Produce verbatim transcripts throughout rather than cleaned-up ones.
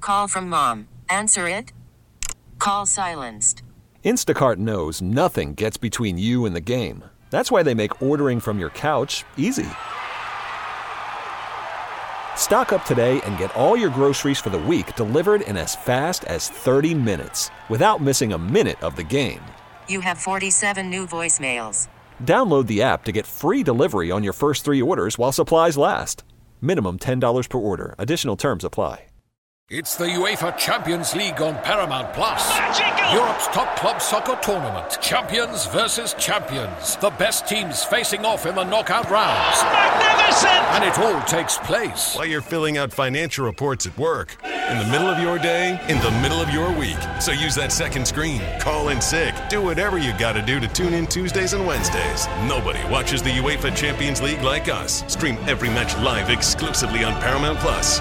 Call from mom. Answer it. Call silenced. Instacart knows nothing gets between you and the game. That's why they make ordering from your couch easy. Stock up today and get all your groceries for the week delivered in as fast as thirty minutes without missing a minute of the game. You have forty-seven new voicemails. Download the app to get free delivery on your first three orders while supplies last. Minimum ten dollars per order. Additional terms apply. It's the UEFA Champions League on Paramount Plus. Europe's top club soccer tournament. Champions versus champions. The best teams facing off in the knockout rounds. Magnificent! And it all takes place while you're filling out financial reports at work, in the middle of your day, in the middle of your week. So use that second screen. Call in sick. Do whatever you got to do to tune in Tuesdays and Wednesdays. Nobody watches the UEFA Champions League like us. Stream every match live exclusively on Paramount Plus.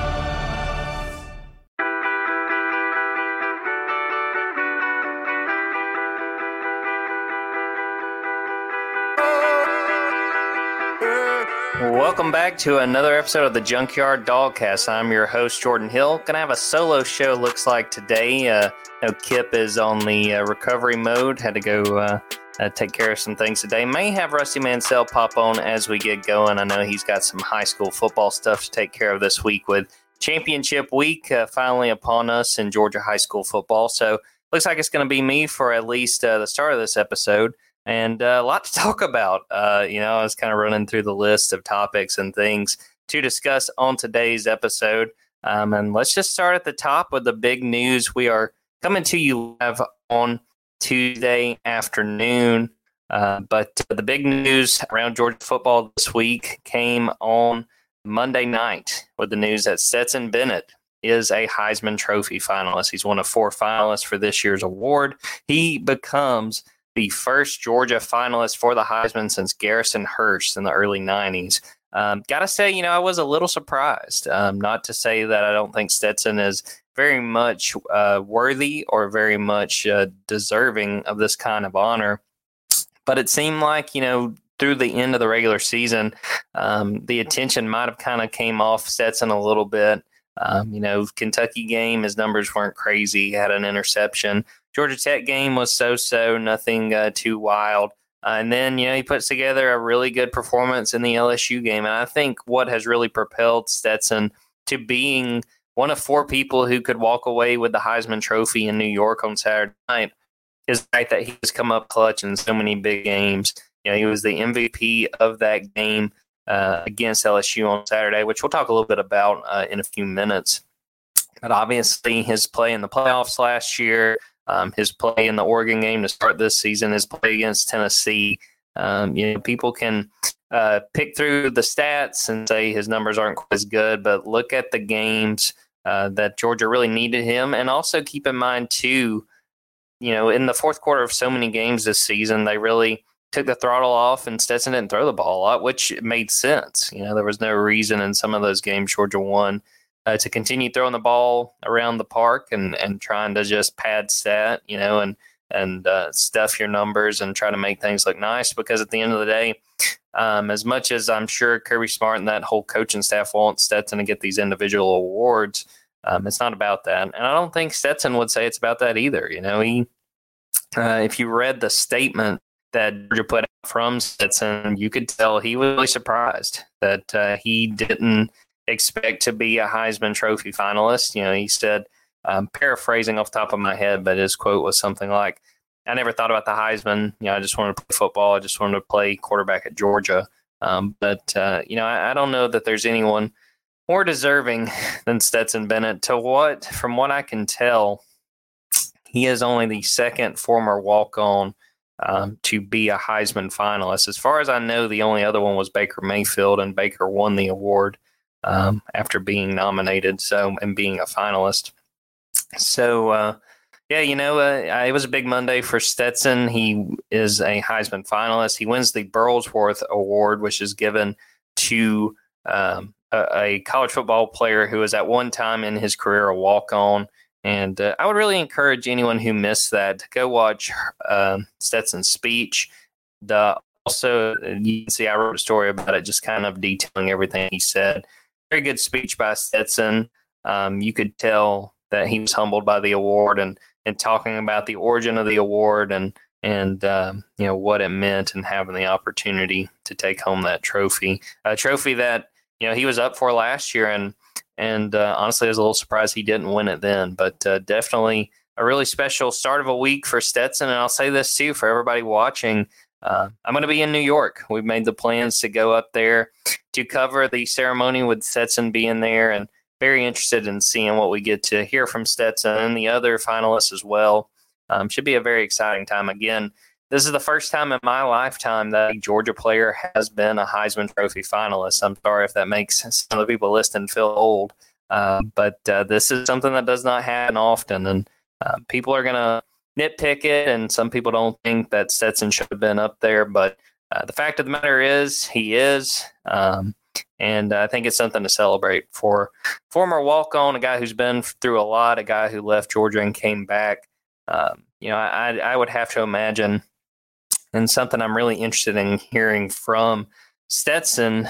Welcome back to another episode of the Junkyard Dogcast. I'm your host, Jordan Hill. Gonna have a solo show, looks like today. Uh, you know, Kip is on the uh, recovery mode. Had to go uh, uh, take care of some things today. May have Rusty Mansell pop on as we get going. I know he's got some high school football stuff to take care of this week with championship week uh, finally upon us in Georgia high school football. So looks like it's going to be me for at least uh, the start of this episode. And uh, a lot to talk about. Uh, you know, I was kind of running through the list of topics and things to discuss on today's episode. Um, and let's just start at the top with the big news. We are coming to you live on Tuesday afternoon. Uh, but the big news around Georgia football this week came on Monday night with the news that Stetson Bennett is a Heisman Trophy finalist. He's one of four finalists for this year's award. He becomes the first Georgia finalist for the Heisman since Garrison Hearst in the early nineties. Um, gotta say, you know, I was a little surprised. Um, not to say that I don't think Stetson is very much uh, worthy or very much uh, deserving of this kind of honor. But it seemed like, you know, through the end of the regular season, um, the attention might have kind of came off Stetson a little bit. Um, you know, Kentucky game, his numbers weren't crazy. He had an interception. Georgia Tech game was so-so, nothing uh, too wild. Uh, and then, you know, he puts together a really good performance in the L S U game. And I think what has really propelled Stetson to being one of four people who could walk away with the Heisman Trophy in New York on Saturday night is the fact that he has come up clutch in so many big games. You know, he was the M V P of that game uh, against L S U on Saturday, which we'll talk a little bit about uh, in a few minutes. But obviously his play in the playoffs last year, Um, his play in the Oregon game to start this season, his play against Tennessee. Um, you know, people can uh, pick through the stats and say his numbers aren't quite as good, but look at the games uh, that Georgia really needed him. And also keep in mind, too, you know, in the fourth quarter of so many games this season, they really took the throttle off and Stetson didn't throw the ball a lot, which made sense. You know, there was no reason in some of those games Georgia won Uh, to continue throwing the ball around the park and, and trying to just pad stat, you know, and and uh, stuff your numbers and try to make things look nice. Because at the end of the day, um, as much as I'm sure Kirby Smart and that whole coaching staff wants Stetson to get these individual awards, um, it's not about that. And I don't think Stetson would say it's about that either. You know, he uh, if you read the statement that Georgia put out from Stetson, you could tell he was really surprised that uh, he didn't expect to be a Heisman Trophy finalist. You know, he said, um, paraphrasing off the top of my head, but his quote was something like, I never thought about the Heisman. You know, I just wanted to play football. I just wanted to play quarterback at Georgia. Um, but, uh, you know, I, I don't know that there's anyone more deserving than Stetson Bennett. To what, from what I can tell, he is only the second former walk-on um, to be a Heisman finalist. As far as I know, the only other one was Baker Mayfield, and Baker won the award Um, after being nominated, so and being a finalist. So, uh, yeah, you know, uh, it was a big Monday for Stetson. He is a Heisman finalist. He wins the Burlsworth Award, which is given to um, a, a college football player who was at one time in his career a walk-on. And uh, I would really encourage anyone who missed that to go watch uh, Stetson's speech. The also, you can see I wrote a story about it, just kind of detailing everything he said. Very good speech by Stetson. Um, you could tell that he was humbled by the award and, and talking about the origin of the award and, and um, you know, what it meant and having the opportunity to take home that trophy. A trophy that, you know, he was up for last year, and and uh, honestly, I was a little surprised he didn't win it then. But uh, definitely a really special start of a week for Stetson. And I'll say this, too, for everybody watching. Uh, I'm going to be in New York. We've made the plans to go up there to cover the ceremony with Stetson being there, and very interested in seeing what we get to hear from Stetson and the other finalists as well. Um, should be a very exciting time. Again, this is the first time in my lifetime that a Georgia player has been a Heisman Trophy finalist. I'm sorry if that makes some of the people listening feel old, uh, but uh, this is something that does not happen often, and uh, people are going to nitpick it, and some people don't think that Stetson should have been up there, but uh, the fact of the matter is he is, um, and I think it's something to celebrate for former walk-on, a guy who's been through a lot, a guy who left Georgia and came back. Um, you know, I, I would have to imagine, and something I'm really interested in hearing from Stetson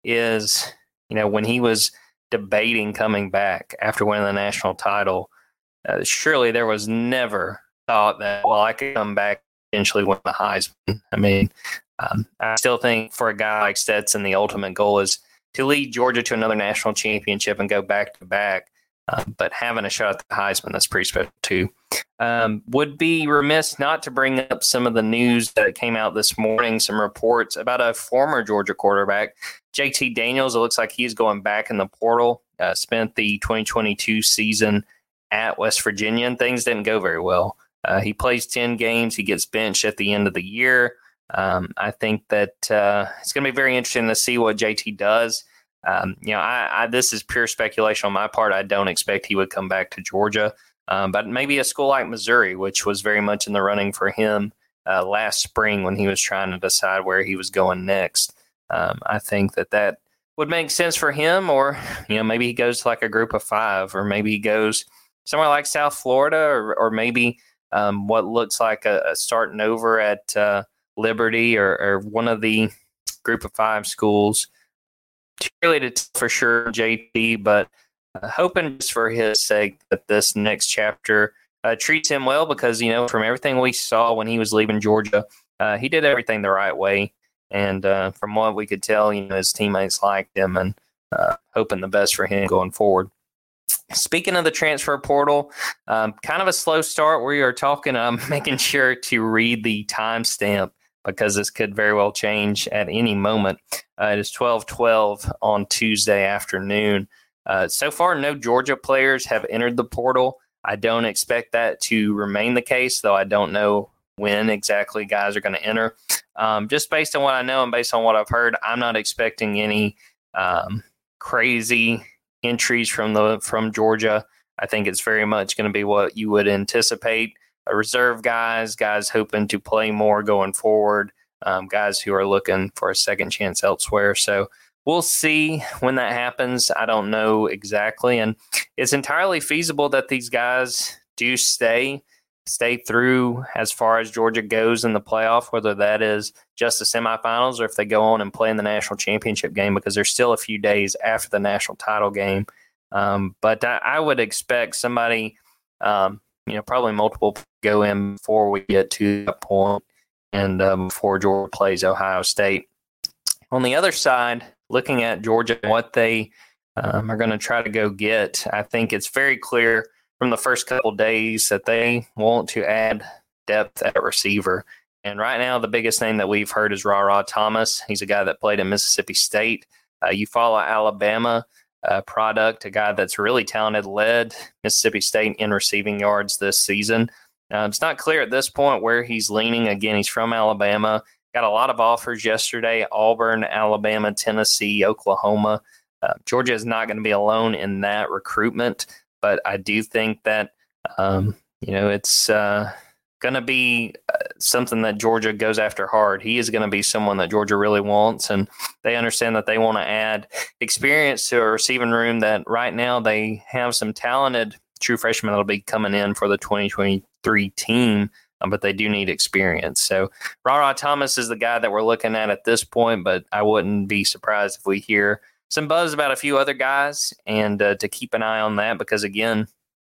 is, you know, when he was debating coming back after winning the national title, uh, surely there was never thought that, well, I could come back and eventually win the Heisman. I mean, um, I still think for a guy like Stetson, the ultimate goal is to lead Georgia to another national championship and go back to back. Uh, but having a shot at the Heisman, that's pretty special too. Um, would be remiss not to bring up some of the news that came out this morning, some reports about a former Georgia quarterback, J T Daniels. It looks like he's going back in the portal, uh, spent the twenty twenty-two season at West Virginia, and things didn't go very well. Uh, he plays ten games. He gets benched at the end of the year. Um, I think that uh, it's going to be very interesting to see what J T does. Um, you know, I, I, this is pure speculation on my part. I don't expect he would come back to Georgia, um, but maybe a school like Missouri, which was very much in the running for him uh, last spring when he was trying to decide where he was going next. Um, I think that that would make sense for him, or, you know, maybe he goes to like a group of five, or maybe he goes somewhere like South Florida, or, or maybe um, what looks like a, a starting over at uh, Liberty or, or one of the group of five schools. Too early to tell for sure, J T, but uh, hoping just for his sake that this next chapter uh, treats him well, because, you know, from everything we saw when he was leaving Georgia, uh, he did everything the right way. And uh, from what we could tell, you know, his teammates liked him, and uh, hoping the best for him going forward. Speaking of the transfer portal, um, kind of a slow start. We are talking, um, making sure to read the timestamp, because this could very well change at any moment. Uh, it is twelve twelve on Tuesday afternoon. Uh, so far, no Georgia players have entered the portal. I don't expect that to remain the case, though I don't know when exactly guys are going to enter. Um, just based on what I know and based on what I've heard, I'm not expecting any um, crazy entries from the from Georgia. I think it's very much going to be what you would anticipate. Reserve guys, guys hoping to play more going forward, um, guys who are looking for a second chance elsewhere. So we'll see when that happens. I don't know exactly. And it's entirely feasible that these guys do stay, stay through as far as Georgia goes in the playoff, whether that is just the semifinals or if they go on and play in the national championship game, because there's still a few days after the national title game. Um, but I, I would expect somebody, um, you know, probably multiple go in before we get to that point, and um, before Georgia plays Ohio State. On the other side, looking at Georgia, what they um, are going to try to go get, I think it's very clear from the first couple of days that they want to add depth at receiver. And right now, the biggest name that we've heard is Ra-Ra Thomas. He's a guy that played at Mississippi State. Uh, you follow Alabama. Uh, product, a guy that's really talented, led Mississippi State in receiving yards this season. Uh, it's not clear at this point where he's leaning. Again, he's from Alabama. Got a lot of offers yesterday: Auburn, Alabama, Tennessee, Oklahoma. Uh, Georgia is not going to be alone in that recruitment, but I do think that um, you know it's uh, going to be uh, something that Georgia goes after hard. He is going to be someone that Georgia really wants, and they understand that they want to add experience to a receiving room that right now they have some talented true freshmen that will be coming in for the twenty twenty-three team, um, but they do need experience. So Ra-Ra Thomas is the guy that we're looking at at this point, but I wouldn't be surprised if we hear some buzz about a few other guys, and uh, to keep an eye on that, because again,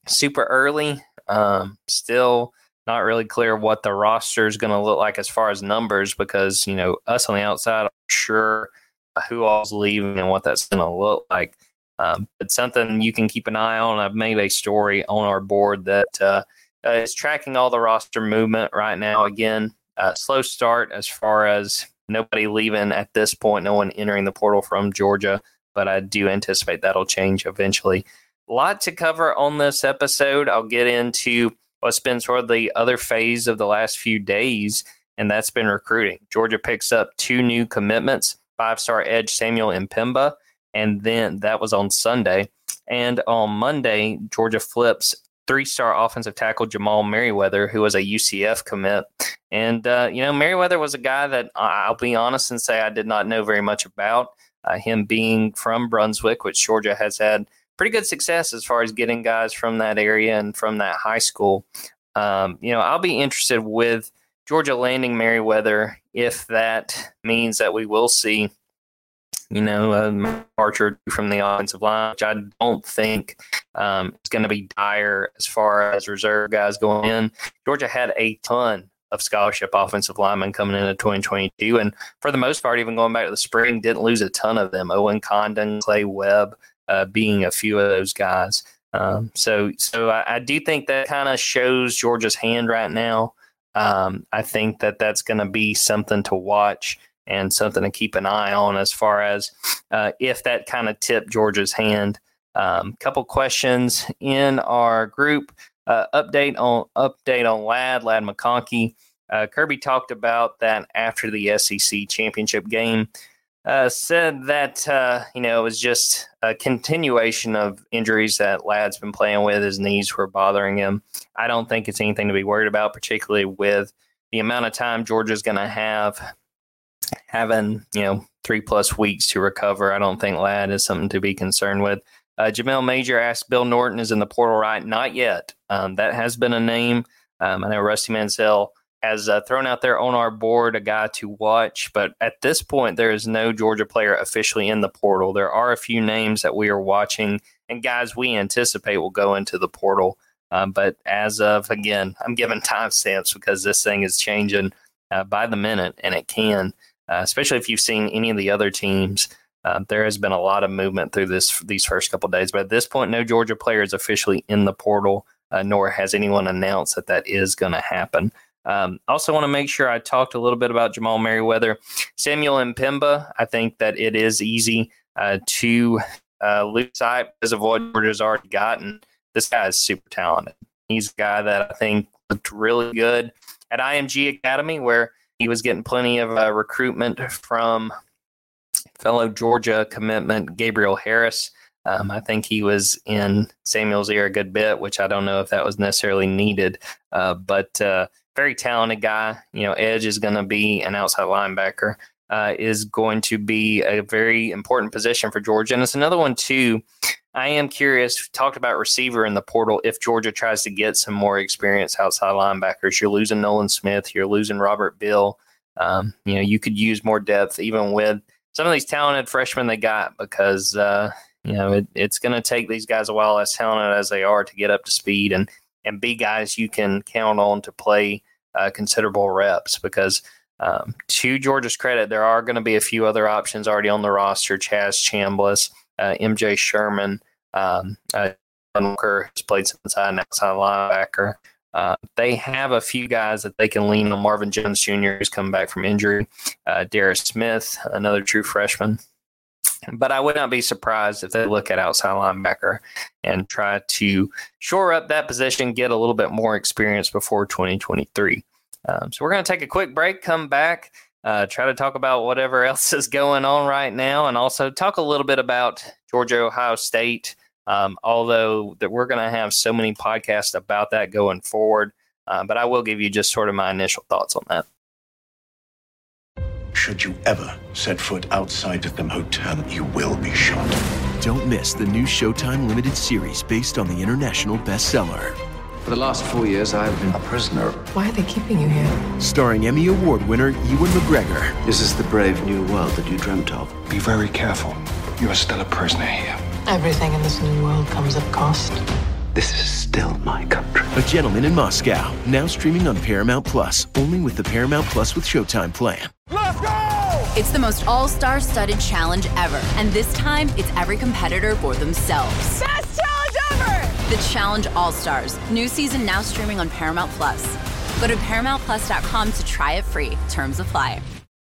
super early. Um, still not really clear what the roster is going to look like as far as numbers, because, you know, us on the outside are sure who all's leaving and what that's going to look like. Um, it's something you can keep an eye on. I've made a story on our board that uh, is tracking all the roster movement right now. Again, uh, slow start as far as nobody leaving at this point, no one entering the portal from Georgia, but I do anticipate that'll change eventually. A lot to cover on this episode. I'll get into what's been sort of the other phase of the last few days, and that's been recruiting. Georgia picks up two new commitments, five-star edge Samuel Mpemba, and then that was on Sunday. And on Monday, Georgia flips three-star offensive tackle Jamal Merriweather, who was a U C F commit. And, uh, you know, Merriweather was a guy that I'll be honest and say I did not know very much about. Uh, him being from Brunswick, which Georgia has had pretty good success as far as getting guys from that area and from that high school. Um, you know, I'll be interested with Georgia landing Merriweather if that means that we will see, you know, a departure from the offensive line, which I don't think um, is going to be dire as far as reserve guys going in. Georgia had a ton of scholarship offensive linemen coming into twenty twenty-two, and for the most part, even going back to the spring, didn't lose a ton of them. Owen Condon, Clay Webb, uh, being a few of those guys. Um, so, so I, I do think that kind of shows Georgia's hand right now. Um, I think that that's going to be something to watch and something to keep an eye on as far as uh, if that kind of tipped Georgia's hand. Um, couple questions in our group. Uh, update on update on Ladd, Ladd McConkey. Uh, Kirby talked about that after the S E C championship game. Uh, said that, uh, you know, it was just a continuation of injuries that Ladd's been playing with. His knees were bothering him. I don't think it's anything to be worried about, particularly with the amount of time Georgia's going to have having, you know, three plus weeks to recover. I don't think Ladd is something to be concerned with. Uh, Jamel Major asked Bill Norton is in the portal, right? Not yet. Um, that has been a name. Um, I know Rusty Mansell has uh, thrown out there on our board a guy to watch, but at this point, there is no Georgia player officially in the portal. There are a few names that we are watching and guys we anticipate will go into the portal. Um, but as of, again, I'm giving timestamps because this thing is changing uh, by the minute, and it can, uh, especially if you've seen any of the other teams. Uh, there has been a lot of movement through this these first couple of days, but at this point, no Georgia player is officially in the portal, uh, nor has anyone announced that that is going to happen. Um, also want to make sure I talked a little bit about Jamal Merriweather. Samuel Mpemba, I think that it is easy uh, to uh, lose sight because of what Georgia's already gotten. This guy is super talented. He's a guy that I think looked really good at I M G Academy, where he was getting plenty of uh, recruitment from fellow Georgia commitment Gabriel Harris. Um, I think he was in Samuel's ear a good bit, which I don't know if that was necessarily needed. Uh, but uh, very talented guy. You know, edge is going to be an outside linebacker, uh, is going to be a very important position for Georgia. And it's another one, too. I am curious, talked about receiver in the portal. If Georgia tries to get some more experienced outside linebackers, you're losing Nolan Smith, you're losing Robert Bill. Um, you know, you could use more depth even with some of these talented freshmen they got, because, uh, you know, it, it's going to take these guys a while, as talented as they are, to get up to speed and, and be guys you can count on to play uh, considerable reps. Because um, to Georgia's credit, there are going to be a few other options already on the roster. Chaz Chambliss, uh, M J Sherman, um, uh, Walker has played some inside and outside linebacker. Uh, they have a few guys that they can lean on. Marvin Jones Junior who's coming back from injury. Uh, Darius Smith, another true freshman. But I would not be surprised if they look at outside linebacker and try to shore up that position, get a little bit more experience before twenty twenty-three. Um, so we're going to take a quick break, come back, uh, try to talk about whatever else is going on right now, and also talk a little bit about Georgia-Ohio State. Um, although that we're going to have so many podcasts about that going forward, uh, but I will give you just sort of my initial thoughts on that. Should you ever set foot outside of the hotel, you will be shot. Don't miss the new Showtime limited series based on the international bestseller. For the last four years, I've been a prisoner. Why are they keeping you here? Starring Emmy Award winner Ewan McGregor. This is the brave new world that you dreamt of. Be very careful. You are still a prisoner here. Everything in this new world comes at cost. This is still my country. A Gentleman in Moscow, now streaming on Paramount Plus, only with the Paramount Plus with Showtime plan. Let's go! It's the most all-star studded challenge ever. And this time, it's every competitor for themselves. Best challenge ever! The Challenge All-Stars. New season now streaming on Paramount Plus. Go to paramount plus dot com to try it free. Terms apply.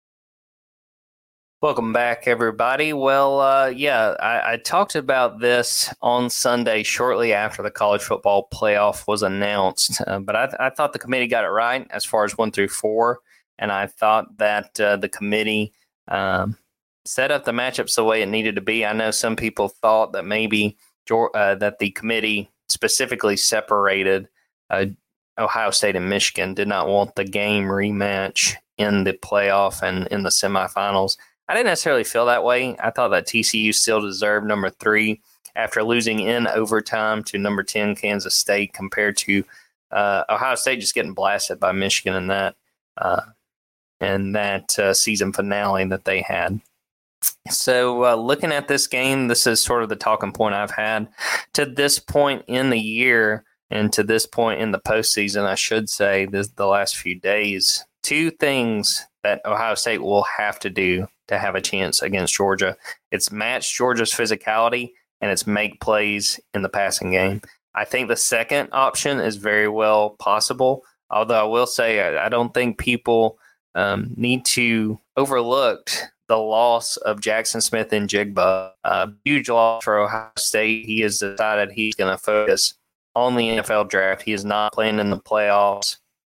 Welcome back, everybody. Well, uh, yeah, I, I talked about this on Sunday shortly after the college football playoff was announced. Uh, but I, th- I thought the committee got it right as far as one through four. And I thought that uh, the committee um, set up the matchups the way it needed to be. I know some people thought that maybe uh, that the committee specifically separated uh, Ohio State and Michigan, did not want the game rematch in the playoff and in the semifinals. I didn't necessarily feel that way. I thought that T C U still deserved number three after losing in overtime to number ten Kansas State compared to uh, Ohio State just getting blasted by Michigan in that uh, and that uh, season finale that they had. So uh, looking at this game, this is sort of the talking point I've had to this point in the year and to this point in the postseason, I should say, this the last few days. Two things that Ohio State will have to do to have a chance against Georgia. It's match Georgia's physicality and it's make plays in the passing game. I think the second option is very well possible, although I will say I, I don't think people um, need to overlook the loss of Jackson Smith and Jigba. A huge loss for Ohio State. He has decided he's going to focus on the N F L draft. He is not playing in the playoffs.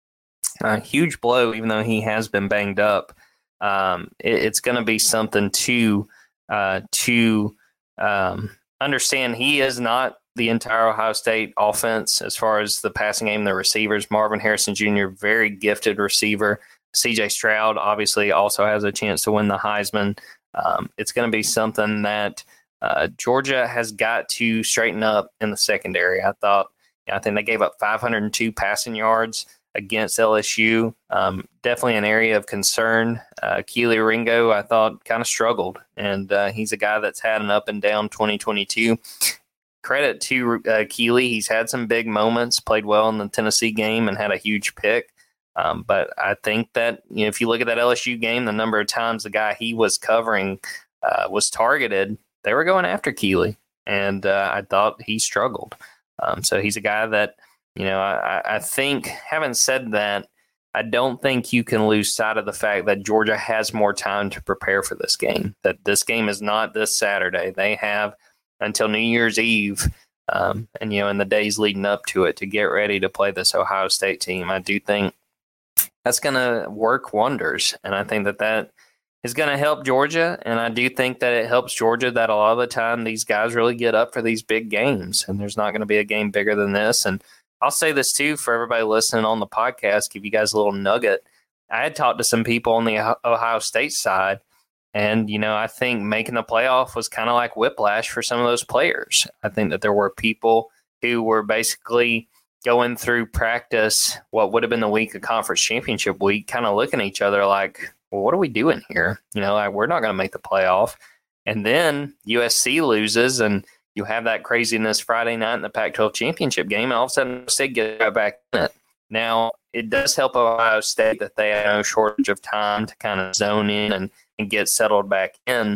A huge blow, even though he has been banged up. Um, it, it's going to be something to uh, to um, understand. He is not the entire Ohio State offense as far as the passing game, the receivers. Marvin Harrison Junior, very gifted receiver. C J Stroud obviously also has a chance to win the Heisman. Um, it's going to be something that uh, Georgia has got to straighten up in the secondary. I thought, I think they gave up five hundred two passing yards against L S U. Um, definitely an area of concern. Uh, Keely Ringo, I thought, kind of struggled, and uh, he's a guy that's had an up and down twenty twenty-two. Credit to uh, Keely. He's had some big moments, played well in the Tennessee game, and had a huge pick. Um, but I think that, you know, if you look at that L S U game, the number of times the guy he was covering uh, was targeted, they were going after Keely, and uh, I thought he struggled. Um, so he's a guy that, you know, I, I think, having said that, I don't think you can lose sight of the fact that Georgia has more time to prepare for this game, that this game is not this Saturday. They have until New Year's Eve um, and, you know, in the days leading up to it to get ready to play this Ohio State team. I do think that's going to work wonders, and I think that that is going to help Georgia, and I do think that it helps Georgia that a lot of the time these guys really get up for these big games, and there's not going to be a game bigger than this. And I'll say this too for everybody listening on the podcast, give you guys a little nugget. I had talked to some people on the Ohio State side, and, you know, I think making the playoff was kind of like whiplash for some of those players. I think that there were people who were basically going through practice, what would have been the week of conference championship week, kind of looking at each other like, well, what are we doing here? You know, like, we're not going to make the playoff. And then U S C loses, and you have that craziness Friday night in the Pac twelve championship game, and all of a sudden State gets right back in it. Now, it does help Ohio State that they have no shortage of time to kind of zone in and, and get settled back in.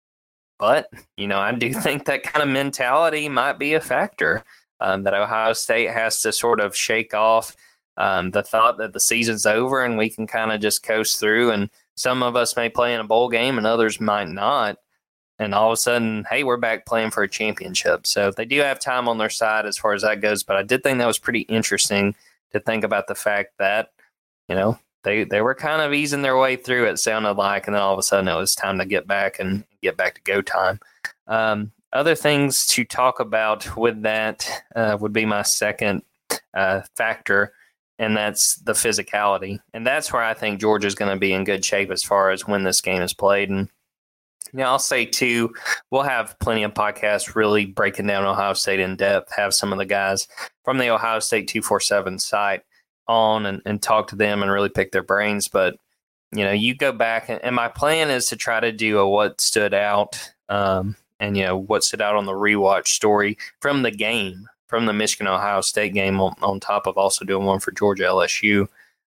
But, you know, I do think that kind of mentality might be a factor, um, that Ohio State has to sort of shake off um, the thought that the season's over and we can kind of just coast through. And some of us may play in a bowl game and others might not. And all of a sudden, hey, we're back playing for a championship. So they do have time on their side as far as that goes. But I did think that was pretty interesting to think about the fact that, you know, they, they were kind of easing their way through, it sounded like. And then all of a sudden it was time to get back and get back to go time. Um, other things to talk about with that uh, would be my second uh, factor, and that's the physicality. And that's where I think Georgia's going to be in good shape as far as when this game is played. And yeah, I'll say, too, we'll have plenty of podcasts really breaking down Ohio State in depth, have some of the guys from the Ohio State two forty-seven site on and, and talk to them and really pick their brains. But, you know, you go back, and, and my plan is to try to do a what stood out um, and, you know, what stood out on the rewatch story from the game from the Michigan-Ohio State game on, on top of also doing one for Georgia L S U.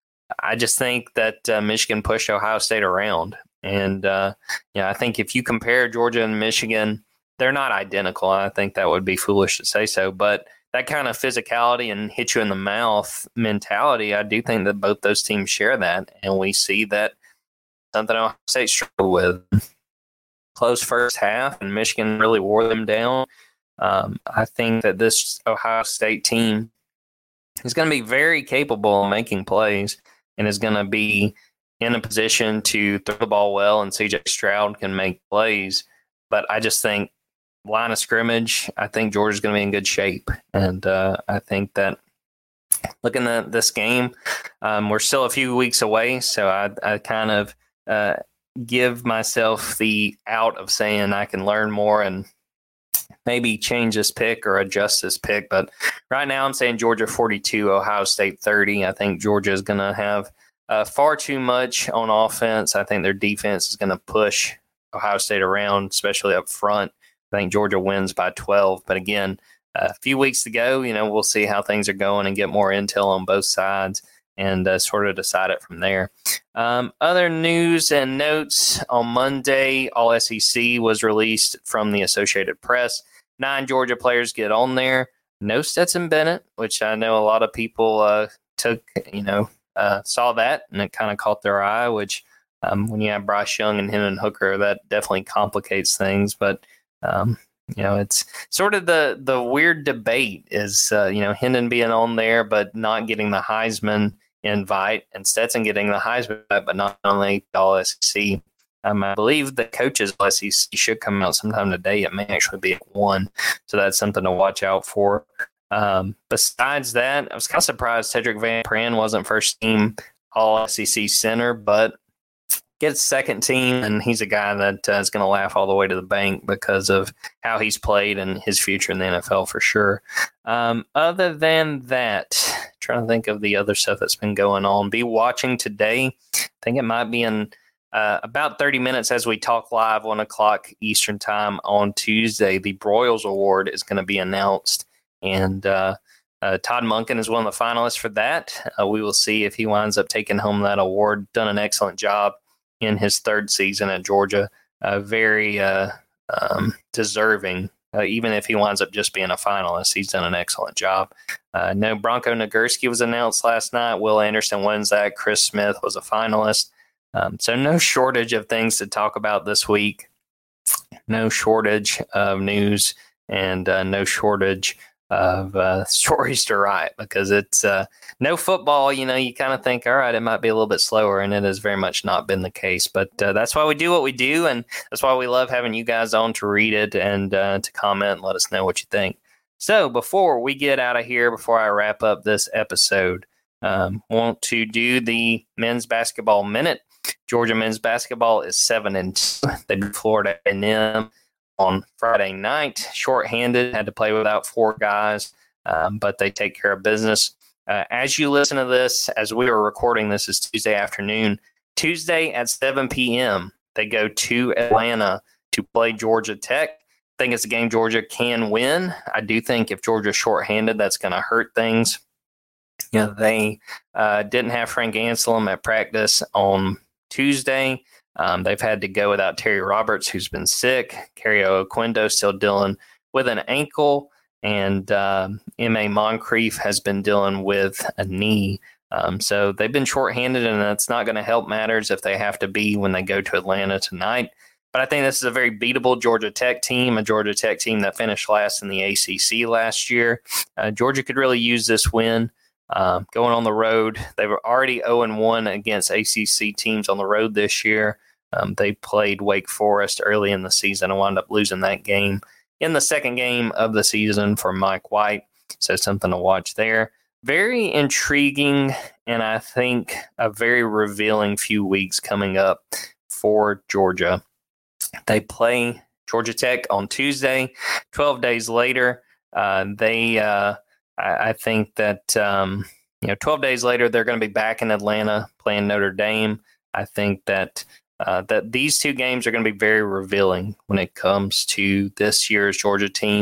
I just think that uh, Michigan pushed Ohio State around. And, uh, you know, I think if you compare Georgia and Michigan, they're not identical. I think that would be foolish to say so. But that kind of physicality and hit you in the mouth mentality, I do think that both those teams share that. And we see that something Ohio State struggled with. Close first half, and Michigan really wore them down. Um, I think that this Ohio State team is going to be very capable of making plays and is going to be in a position to throw the ball well, and C J Stroud can make plays. But I just think line of scrimmage, I think Georgia's going to be in good shape. And uh, I think that looking at this game, um, we're still a few weeks away, so I, I kind of uh, – give myself the out of saying I can learn more and maybe change this pick or adjust this pick. But right now I'm saying Georgia forty-two, Ohio State thirty. I think Georgia is going to have uh, far too much on offense. I think their defense is going to push Ohio State around, especially up front. I think Georgia wins by twelve. But again, a few weeks to go, you know, we'll see how things are going and get more intel on both sides and uh, sort of decide it from there. Um, other news and notes: on Monday, All S E C was released from the Associated Press. Nine Georgia players get on there. No Stetson Bennett, which I know a lot of people uh, took, you know, uh, saw that, and it kind of caught their eye, which um, when you have Bryce Young and Hendon Hooker, that definitely complicates things. But, um, you know, it's sort of the, the weird debate is, uh, you know, Hendon being on there but not getting the Heisman invite, and Stetson getting the Heisman invite, but not only All S E C. Um, I believe the coaches All S E C should come out sometime today. It may actually be at one, so that's something to watch out for. Um, besides that, I was kind of surprised Cedric Van Pran wasn't first team All S E C center, but gets second team, and he's a guy that uh, is going to laugh all the way to the bank because of how he's played and his future in the N F L for sure. Um, other than that, trying to think of the other stuff that's been going on. Be watching today. I think it might be in uh, about thirty minutes as we talk live, one o'clock Eastern time on Tuesday. The Broyles Award is going to be announced, and uh, uh, Todd Monken is one of the finalists for that. Uh, we will see if he winds up taking home that award. Done an excellent job in his third season at Georgia. Uh, very uh, um, deserving. Uh, even if he winds up just being a finalist, he's done an excellent job. Uh, no, Bronco Nagurski was announced last night. Will Anderson wins that. Chris Smith was a finalist. Um, so no shortage of things to talk about this week. No shortage of news and uh, no shortage of uh, stories to write, because it's uh, no football. You know, you kind of think, all right, it might be a little bit slower, and it has very much not been the case. But uh, that's why we do what we do, and that's why we love having you guys on to read it and uh, to comment and let us know what you think. So before we get out of here, before I wrap up this episode, um, want to do the men's basketball minute. Georgia men's basketball is seven and two. They beat Florida A and M on Friday night. Shorthanded, had to play without four guys, um, but they take care of business. Uh, as you listen to this, as we are recording this, is Tuesday afternoon. Tuesday at seven p.m., they go to Atlanta to play Georgia Tech. I think it's a game Georgia can win. I do think if Georgia's shorthanded, that's going to hurt things. You know, they uh, didn't have Frank Anselm at practice on Tuesday. Um, they've had to go without Terry Roberts, who's been sick. Cario Oquendo still dealing with an ankle. And um, M A Moncrief has been dealing with a knee. Um, so they've been shorthanded, and that's not going to help matters if they have to be when they go to Atlanta tonight. But I think this is a very beatable Georgia Tech team, a Georgia Tech team that finished last in the A C C last year. Uh, Georgia could really use this win. Uh, going on the road, they were already oh and one against A C C teams on the road this year. Um, they played Wake Forest early in the season and wound up losing that game in the second game of the season for Mike White. So something to watch there. Very intriguing, and I think a very revealing few weeks coming up for Georgia. They play Georgia Tech on Tuesday. twelve days later, uh, they uh, I, I think that um, you know, twelve days later they're going to be back in Atlanta playing Notre Dame. I think that uh, that these two games are going to be very revealing when it comes to this year's Georgia team.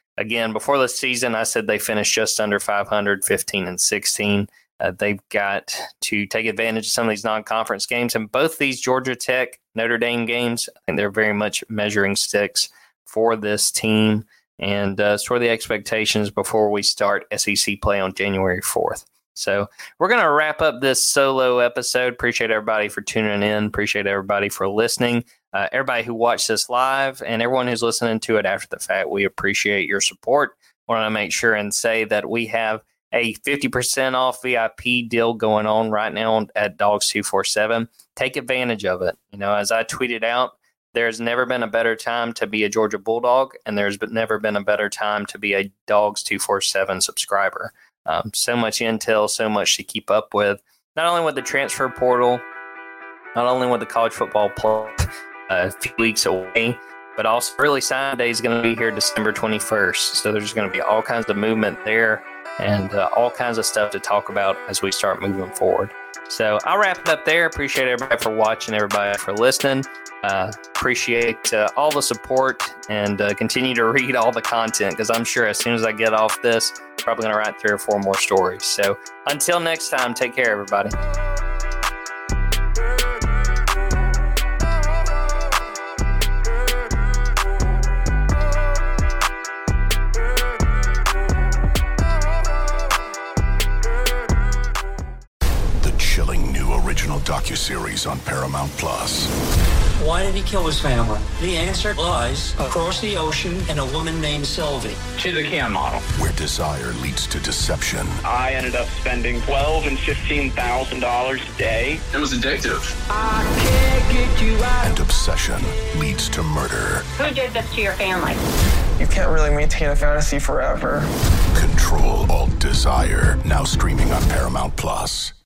again, before the season, I said they finished just under five hundred, fifteen and sixteen. Uh, they've got to take advantage of some of these non-conference games. And both these Georgia Tech, Notre Dame games, I think they're very much measuring sticks for this team and uh, sort of the expectations before we start S E C play on January fourth. So we're going to wrap up this solo episode. Appreciate everybody for tuning in. Appreciate everybody for listening. Uh, everybody who watched this live and everyone who's listening to it after the fact, we appreciate your support. Want to make sure and say that we have a fifty percent off V I P deal going on right now at Dogs two forty-seven. Take advantage of it. You know, as I tweeted out, there's never been a better time to be a Georgia Bulldog, and there's never been a better time to be a Dogs two forty-seven subscriber. Um, so much intel, so much to keep up with, not only with the transfer portal, not only with the college football play uh, a few weeks away, but also early sign day is going to be here December twenty-first. So there's going to be all kinds of movement there and uh, all kinds of stuff to talk about as we start moving forward. So I'll wrap it up there. Appreciate everybody for watching, everybody for listening. Uh, appreciate uh, all the support and uh, continue to read all the content because I'm sure as soon as I get off this, I'm probably going to write three or four more stories. So until next time, take care, everybody. Docuseries on Paramount Plus. Why did he kill his family? The answer lies across the ocean in a woman named Sylvie. She's a Ken model. Where desire leads to deception. I ended up spending twelve and fifteen thousand dollars a day. It was addictive. I can't get you out. And obsession leads to murder. Who did this to your family? You can't really maintain a fantasy forever. Control Alt Desire. Now streaming on Paramount Plus.